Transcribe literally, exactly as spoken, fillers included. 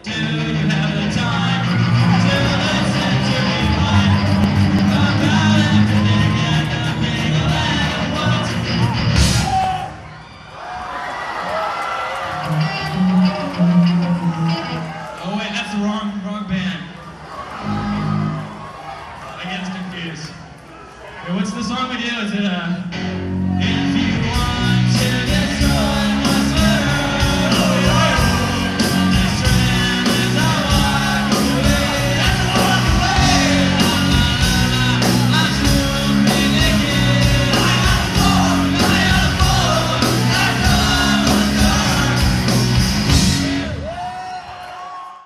Do you have the time to listen to me whine about everything and nothing all at once? Oh wait, that's the wrong, wrong band. I get confused. Wait, what's the song we do? Is it uh?